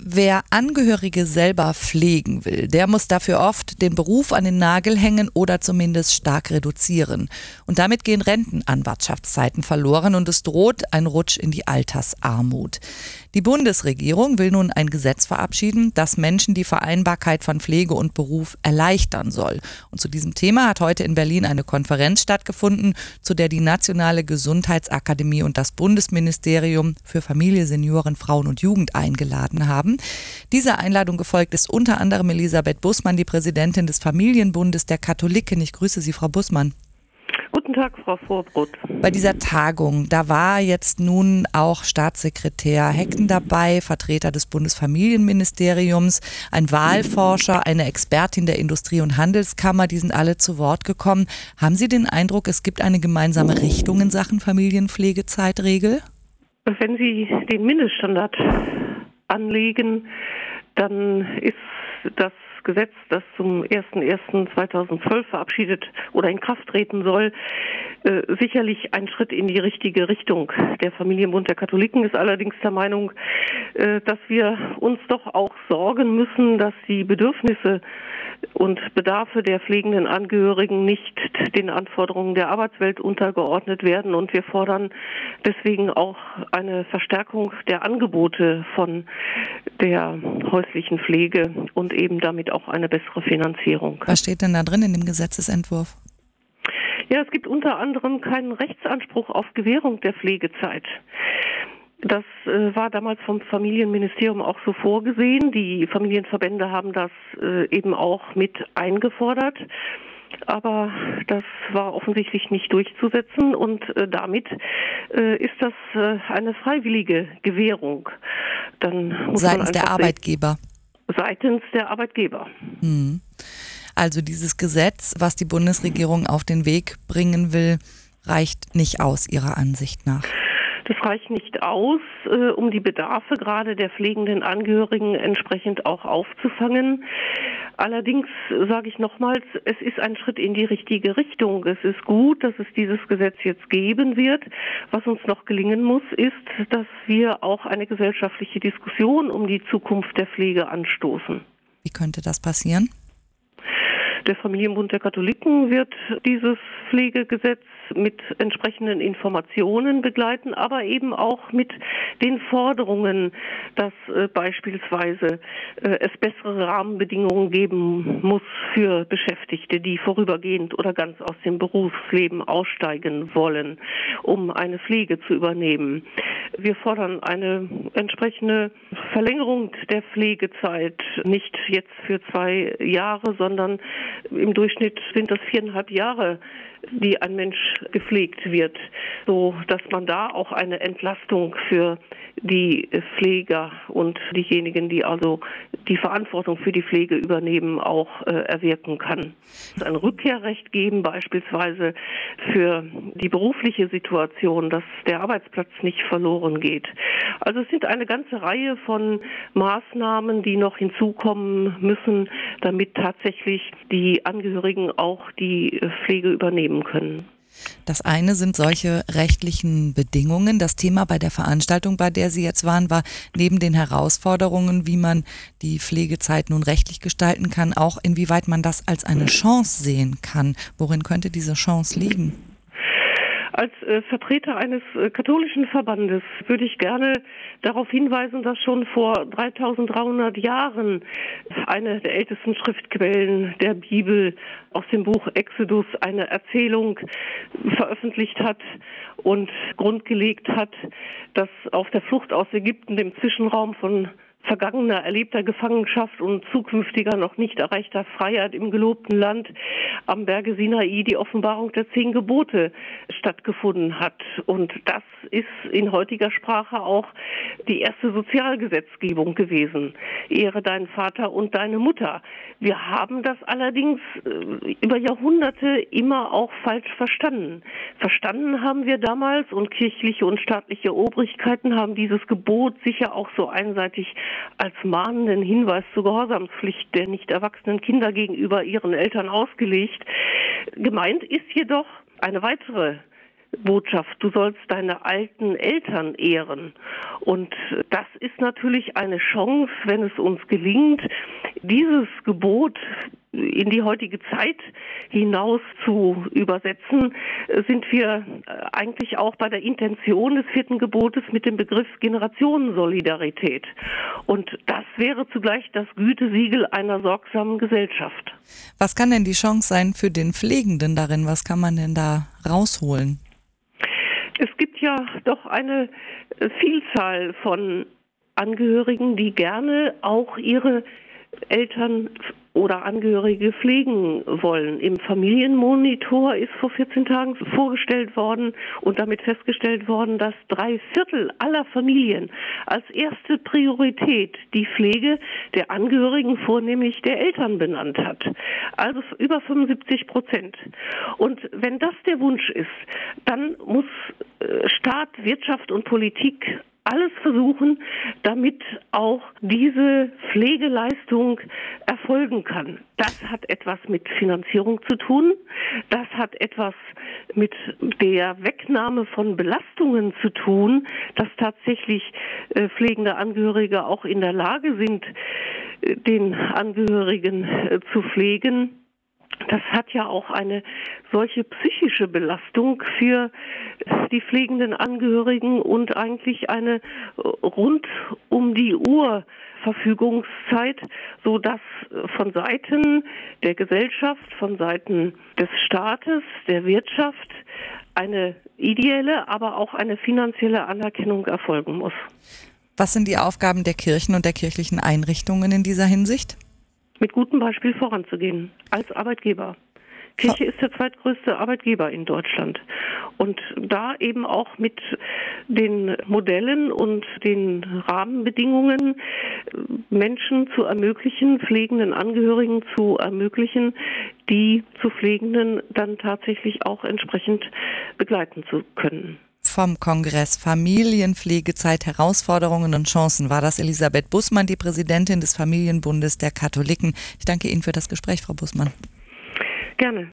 Wer Angehörige selber pflegen will, der muss dafür oft den Beruf an den Nagel hängen oder zumindest stark reduzieren. Und damit gehen Rentenanwartschaftszeiten verloren und es droht ein Rutsch in die Altersarmut. Die Bundesregierung will nun ein Gesetz verabschieden, das Menschen die Vereinbarkeit von Pflege und Beruf erleichtern soll. Und zu diesem Thema hat heute in Berlin eine Konferenz stattgefunden, zu der die Nationale Gesundheitsakademie und das Bundesministerium für Familie, Senioren, Frauen und Jugend eingeladen haben. Dieser Einladung gefolgt ist unter anderem Elisabeth Bussmann, die Präsidentin des Familienbundes der Katholiken. Ich grüße Sie, Frau Bussmann. Guten Tag, Frau Vorbrot. Bei dieser Tagung, da war jetzt nun auch Staatssekretär Hecken dabei, Vertreter des Bundesfamilienministeriums, ein Wahlforscher, eine Expertin der Industrie- und Handelskammer, die sind alle zu Wort gekommen. Haben Sie den Eindruck, es gibt eine gemeinsame Richtung in Sachen Familienpflegezeitregel? Wenn Sie den Mindeststandard anlegen, dann ist das Gesetz, das zum 01.01.2012 verabschiedet oder in Kraft treten soll, sicherlich ein Schritt in die richtige Richtung. Der Familienbund der Katholiken ist allerdings der Meinung, dass wir uns doch auch sorgen müssen, dass die Bedürfnisse und Bedarfe der pflegenden Angehörigen nicht den Anforderungen der Arbeitswelt untergeordnet werden. Und wir fordern deswegen auch eine Verstärkung der Angebote von der häuslichen Pflege und eben damit auch eine bessere Finanzierung. Was steht denn da drin in dem Gesetzesentwurf? Ja, es gibt unter anderem keinen Rechtsanspruch auf Gewährung der Pflegezeit. Das war damals vom Familienministerium auch so vorgesehen. Die Familienverbände haben das eben auch mit eingefordert. Aber das war offensichtlich nicht durchzusetzen und damit ist das eine freiwillige Gewährung. Dann muss seitens der Arbeitgeber. Seitens der Arbeitgeber. Also dieses Gesetz, was die Bundesregierung auf den Weg bringen will, reicht nicht aus Ihrer Ansicht nach. Das reicht nicht aus, um die Bedarfe gerade der pflegenden Angehörigen entsprechend auch aufzufangen. Allerdings sage ich nochmals, es ist ein Schritt in die richtige Richtung. Es ist gut, dass es dieses Gesetz jetzt geben wird. Was uns noch gelingen muss, ist, dass wir auch eine gesellschaftliche Diskussion um die Zukunft der Pflege anstoßen. Wie könnte das passieren? Der Familienbund der Katholiken wird dieses Pflegegesetz mit entsprechenden Informationen begleiten, aber eben auch mit den Forderungen, dass beispielsweise es bessere Rahmenbedingungen geben muss für Beschäftigte, die vorübergehend oder ganz aus dem Berufsleben aussteigen wollen, um eine Pflege zu übernehmen. Wir fordern eine entsprechende Verlängerung der Pflegezeit, nicht jetzt für 2 Jahre, sondern im Durchschnitt sind das 4,5 Jahre, die ein Mensch gepflegt wird, so dass man da auch eine Entlastung für die Pfleger und diejenigen, die also die Verantwortung für die Pflege übernehmen, auch erwirken kann. Ein Rückkehrrecht geben, beispielsweise für die berufliche Situation, dass der Arbeitsplatz nicht verloren geht. Also es sind eine ganze Reihe von Maßnahmen, die noch hinzukommen müssen, damit tatsächlich die Angehörigen auch die Pflege übernehmen können. Das eine sind solche rechtlichen Bedingungen. Das Thema bei der Veranstaltung, bei der Sie jetzt waren, war neben den Herausforderungen, wie man die Pflegezeit nun rechtlich gestalten kann, auch inwieweit man das als eine Chance sehen kann. Worin könnte diese Chance liegen? Als Vertreter eines katholischen Verbandes würde ich gerne darauf hinweisen, dass schon vor 3300 Jahren eine der ältesten Schriftquellen der Bibel aus dem Buch Exodus eine Erzählung veröffentlicht hat und grundgelegt hat, dass auf der Flucht aus Ägypten, dem Zwischenraum von vergangener erlebter Gefangenschaft und zukünftiger noch nicht erreichter Freiheit im gelobten Land am Berge Sinai die Offenbarung der 10 Gebote stattgefunden hat. Und das ist in heutiger Sprache auch die erste Sozialgesetzgebung gewesen. Ehre deinen Vater und deine Mutter. Wir haben das allerdings über Jahrhunderte immer auch falsch verstanden. Verstanden haben wir damals, und kirchliche und staatliche Obrigkeiten haben dieses Gebot sicher auch so einseitig als mahnenden Hinweis zur Gehorsamspflicht der nicht erwachsenen Kinder gegenüber ihren Eltern ausgelegt. Gemeint ist jedoch eine weitere Botschaft, du sollst deine alten Eltern ehren. Und das ist natürlich eine Chance, wenn es uns gelingt, dieses Gebot in die heutige Zeit hinaus zu übersetzen, sind wir eigentlich auch bei der Intention des 4. Gebotes mit dem Begriff Generationensolidarität. Und das wäre zugleich das Gütesiegel einer sorgsamen Gesellschaft. Was kann denn die Chance sein für den Pflegenden darin? Was kann man denn da rausholen? Es gibt ja doch eine Vielzahl von Angehörigen, die gerne auch ihre Eltern oder Angehörige pflegen wollen. Im Familienmonitor ist vor 14 Tagen vorgestellt worden und damit festgestellt worden, dass 3/4 aller Familien als erste Priorität die Pflege der Angehörigen, vornehmlich der Eltern, benannt hat. Also über 75%. Und wenn das der Wunsch ist, dann muss Staat, Wirtschaft und Politik alles versuchen, damit auch diese Pflegeleistung erfolgen kann. Das hat etwas mit Finanzierung zu tun. Das hat etwas mit der Wegnahme von Belastungen zu tun, dass tatsächlich pflegende Angehörige auch in der Lage sind, den Angehörigen zu pflegen. Das hat ja auch eine solche psychische Belastung für die pflegenden Angehörigen und eigentlich eine rund um die Uhr Verfügungszeit, sodass von Seiten der Gesellschaft, von Seiten des Staates, der Wirtschaft eine ideelle, aber auch eine finanzielle Anerkennung erfolgen muss. Was sind die Aufgaben der Kirchen und der kirchlichen Einrichtungen in dieser Hinsicht? Mit gutem Beispiel voranzugehen, als Arbeitgeber. Kirche ist der zweitgrößte Arbeitgeber in Deutschland. Und da eben auch mit den Modellen und den Rahmenbedingungen Menschen zu ermöglichen, pflegenden Angehörigen zu ermöglichen, die zu Pflegenden dann tatsächlich auch entsprechend begleiten zu können. Vom Kongress Familienpflegezeit, Herausforderungen und Chancen war das Elisabeth Bussmann, die Präsidentin des Familienbundes der Katholiken. Ich danke Ihnen für das Gespräch, Frau Bussmann. Gerne.